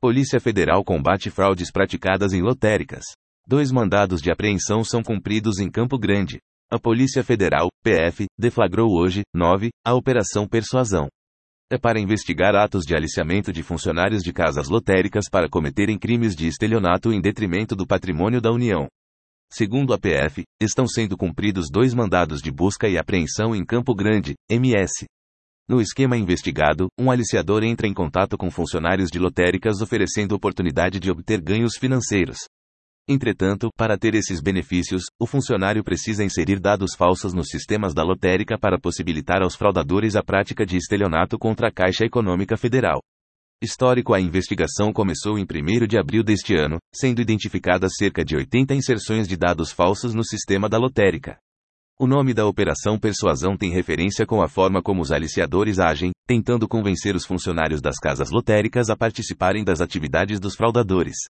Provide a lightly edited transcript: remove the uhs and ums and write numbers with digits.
Polícia Federal combate fraudes praticadas em lotéricas. 2 mandados de apreensão são cumpridos em Campo Grande. A Polícia Federal, PF, deflagrou hoje, 9, a Operação Persuasão. É para investigar atos de aliciamento de funcionários de casas lotéricas para cometerem crimes de estelionato em detrimento do patrimônio da União. Segundo a PF, estão sendo cumpridos 2 mandados de busca e apreensão em Campo Grande, MS. No esquema investigado, um aliciador entra em contato com funcionários de lotéricas oferecendo oportunidade de obter ganhos financeiros. Entretanto, para ter esses benefícios, o funcionário precisa inserir dados falsos nos sistemas da lotérica para possibilitar aos fraudadores a prática de estelionato contra a Caixa Econômica Federal. Histórico: a investigação começou em 1º de abril deste ano, sendo identificadas cerca de 80 inserções de dados falsos no sistema da lotérica. O nome da Operação Persuasão tem referência com a forma como os aliciadores agem, tentando convencer os funcionários das casas lotéricas a participarem das atividades dos fraudadores.